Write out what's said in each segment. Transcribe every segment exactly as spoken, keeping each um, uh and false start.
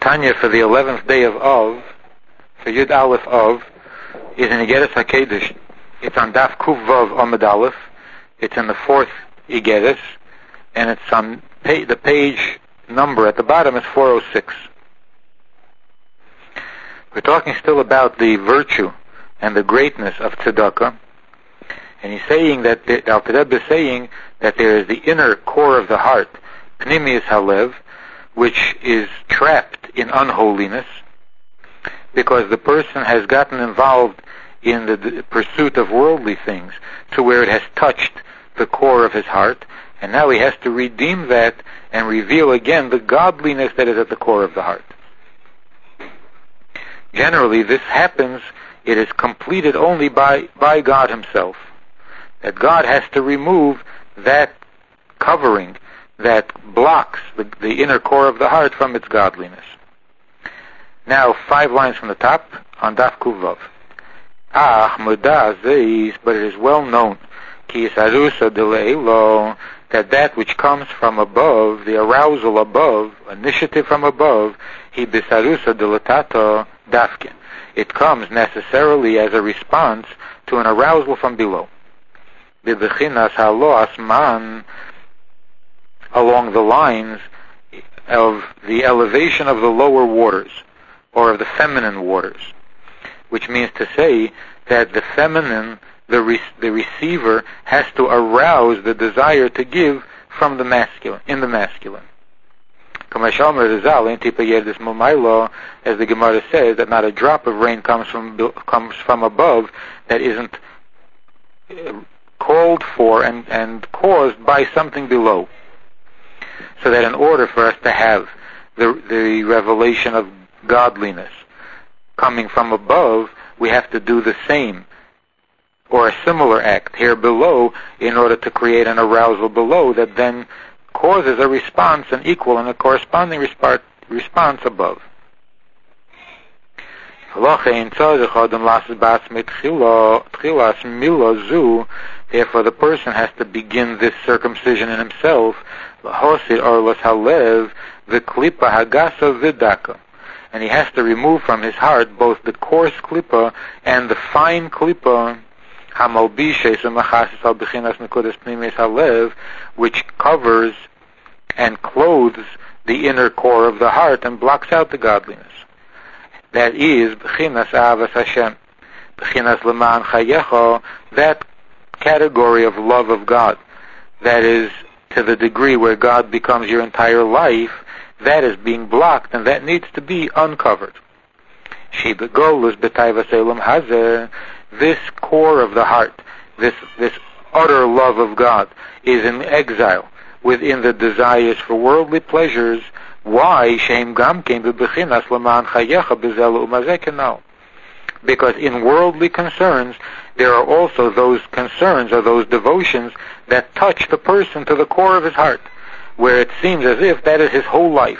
Tanya for the eleventh day of Av, for Yud Aleph Av, is in Igeres HaKedush. It's on Daf Kuv Vav Amud Aleph. It's in the fourth Igeres, and it's on pa- the page number at the bottom is four oh six. We're talking still about the virtue and the greatness of tzedakah, and he's saying that the Alter Rebbe is saying that there is the inner core of the heart, Pnimius Halev, which is trapped in unholiness because the person has gotten involved in the, the pursuit of worldly things to where it has touched the core of his heart, and now he has to redeem that and reveal again the godliness that is at the core of the heart. Generally, this happens, it is completed only by, by God himself. That God has to remove that covering that blocks the, the inner core of the heart from its godliness. Now, five lines from the top on Daf Kuvav. Ah, muda zeis, but it is well known, ki isarusa deleilo, that that which comes from above, the arousal above, initiative from above, hi bisarusa deletato dafke. It comes necessarily as a response to an arousal from below. Bibechinas halo asman, along the lines of the elevation of the lower waters, or of the feminine waters, which means to say that the feminine, the re- the receiver, has to arouse the desire to give from the masculine, in the masculine. As the Gemara says, that not a drop of rain comes from comes from above that isn't called for and, and caused by something below. So that in order for us to have the, the revelation of godliness coming from above, we have to do the same or a similar act here below in order to create an arousal below that then causes a response, an equal and a corresponding resp- response above. Therefore the person has to begin this circumcision in himself, and he has to remove from his heart both the coarse klipa and the fine klipa, which covers and clothes the inner core of the heart and blocks out the godliness. That is b'chinas avas Hashem, b'chinas leman chayecho, that category of love of God, that is to the degree where God becomes your entire life, that is being blocked and that needs to be uncovered. She begolus b'tayvas elam hazer, this core of the heart, this this utter love of God, is in exile within the desires for worldly pleasures. Why? Shem gam came b'bechinas leman chayecha b'zelu umazekenau. Because in worldly concerns, there are also those concerns or those devotions that touch the person to the core of his heart, where it seems as if that is his whole life.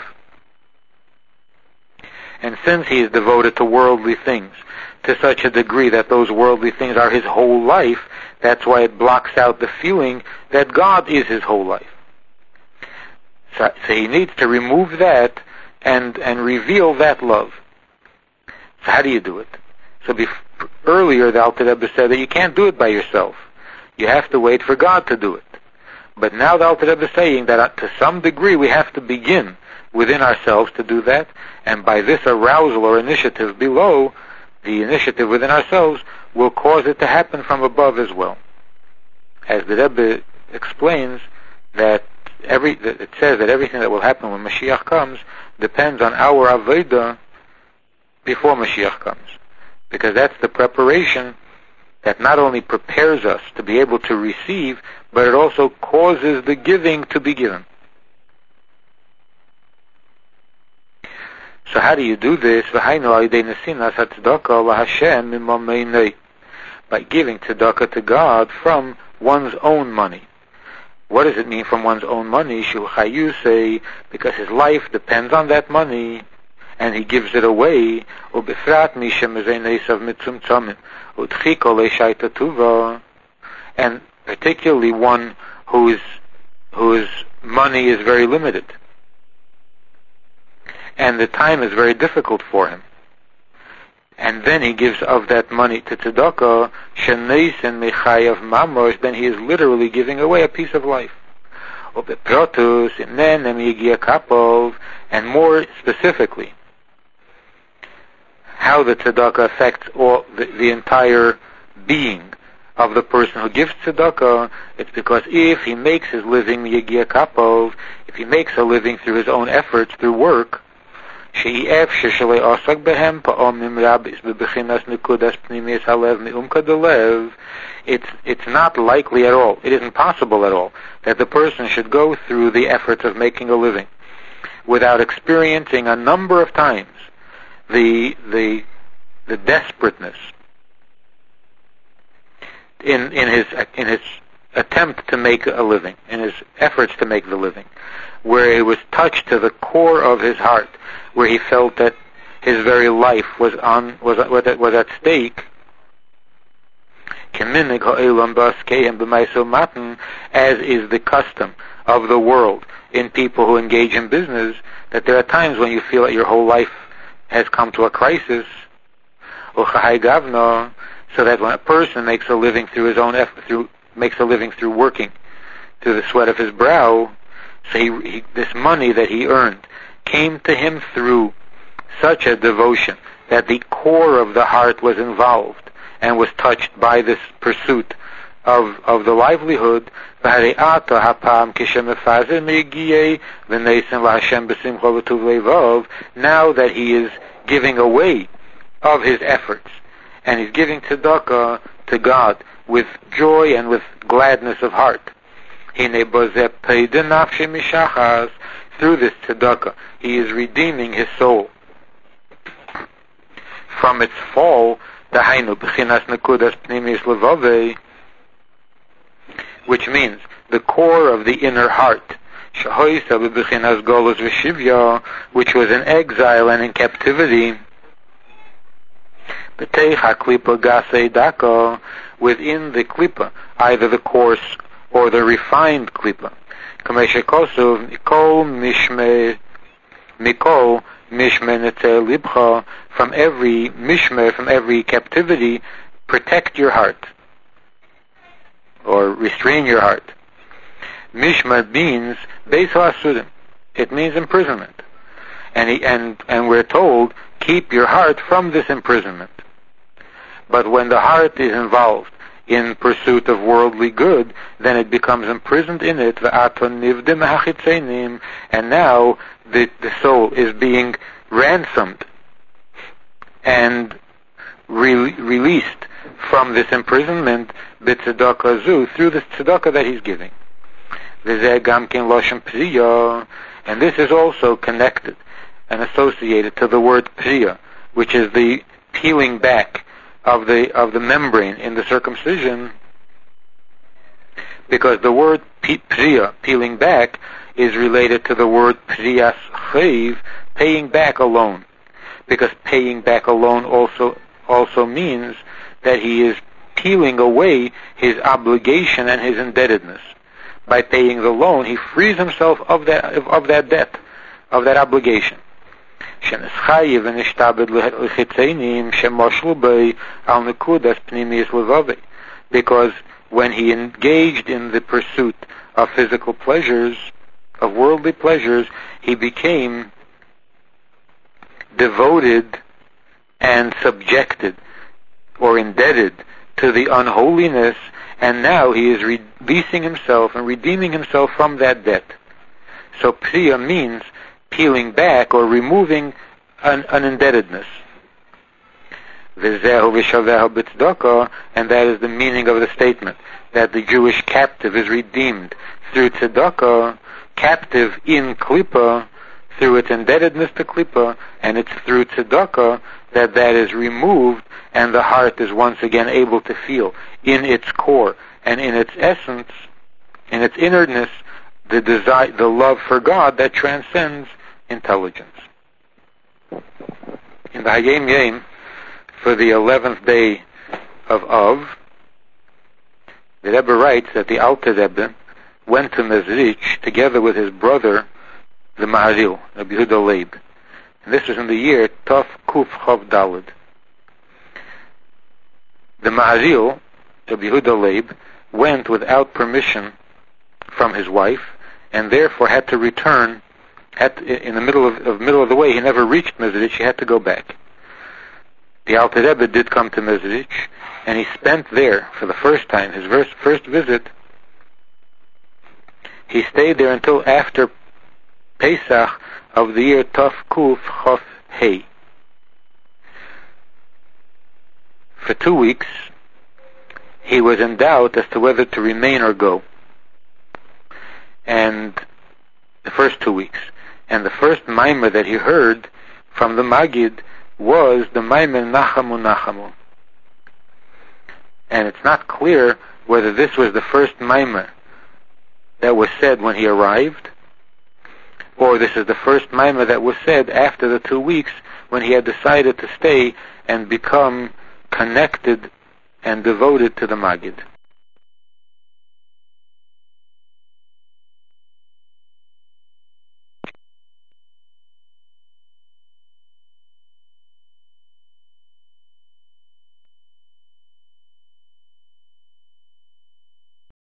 And since he is devoted to worldly things to such a degree that those worldly things are his whole life, that's why it blocks out the feeling that God is his whole life. So, so he needs to remove that and, and reveal that love. So how do you do it? So bef- earlier the Alter Rebbe said that you can't do it by yourself. You have to wait for God to do it. But now the Alter Rebbe is saying that to some degree we have to begin within ourselves to do that, and by this arousal or initiative below, the initiative within ourselves will cause it to happen from above as well. As the Rebbe explains, that every it says that everything that will happen when Mashiach comes depends on our avodah before Mashiach comes. Because that's the preparation that not only prepares us to be able to receive, but it also causes the giving to be given. So how do you do this? By giving tzedakah to God from one's own money. What does it mean from one's own money? Because his life depends on that money, and he gives it away. And particularly one whose whose money is very limited. and the time is very difficult for him. And then he gives of that money to tzedakah, sheneisen mechayav mamosh, then he is literally giving away a piece of life. And more specifically, how the tzedakah affects all the, the entire being of the person who gives tzedakah. It's because if he makes his living miyagia kapov, if he makes a living through his own efforts, through work, it's it's not likely at all, it isn't possible at all, that the person should go through the efforts of making a living without experiencing a number of times the the the desperateness in in his in his attempt to make a living, in his efforts to make the living, where he was touched to the core of his heart, where he felt that his very life was on was was at stake. As is the custom of the world in people who engage in business, that there are times when you feel that your whole life has come to a crisis, so that when a person makes a living through his own effort, through makes a living through working, through the sweat of his brow, so he, he, this money that he earned came to him through such a devotion that the core of the heart was involved and was touched by this pursuit of of the livelihood. Now that he is giving away of his efforts, and he's giving tzedakah to God with joy and with gladness of heart. Through this tzedakah, he is redeeming his soul from its fall, which means the core of the inner heart, which was in exile and in captivity, within the klipa, either the coarse or the refined klipa. From every mishmer, from every captivity, protect your heart, or restrain your heart. Mishmer means Beis Hasurim. It means imprisonment. And, he, and, and we're told, keep your heart from this imprisonment. But when the heart is involved in pursuit of worldly good, then it becomes imprisoned in it, and now the, the soul is being ransomed and re- released from this imprisonment b'tzedakah zu, through this tzedakah that he's giving. And this is also connected and associated to the word priya, which is the peeling back of the of the membrane in the circumcision, because the word priya, peeling back, is related to the word priyas chayv, paying back a loan, because paying back a loan also also means that he is peeling away his obligation and his indebtedness. By paying the loan, he frees himself of that of that debt, of that obligation. Because when he engaged in the pursuit of physical pleasures, of worldly pleasures, he became devoted and subjected or indebted to the unholiness, and now he is releasing himself and redeeming himself from that debt. So priya means peeling back or removing an, an indebtedness. And that is the meaning of the statement, that the Jewish captive is redeemed through tzedakah, captive in klipa, through its indebtedness to klipa, and it's through tzedakah that that is removed, and the heart is once again able to feel in its core and in its essence, in its innerness, the desire, the love for God that transcends intelligence. In the Hayom Yom, for the eleventh day of Av, the Rebbe writes that the Alter Rebbe went to Mezrich together with his brother, the Maharil, Rabbi Yehuda Leib, And this was in the year Tov Kuf Chov Daled. The Ma'azil, Rabbi Yehuda Leib, went without permission from his wife, and therefore had to return. Had to, in the middle of, of middle of the way, he never reached Mezrich. He had to go back. The Alter Rebbe did come to Mezrich, and he spent there for the first time, his first, first visit. He stayed there until after Pesach of the year Tov Kuf Chof Hei. For two weeks, he was in doubt as to whether to remain or go. And the first two weeks. And the first Maimer that he heard from the Magid was the Maimer Nachamu Nachamu. And it's not clear whether this was the first Maimer that was said when he arrived, or this is the first Maimer that was said after the two weeks when he had decided to stay and become connected and devoted to the Magid.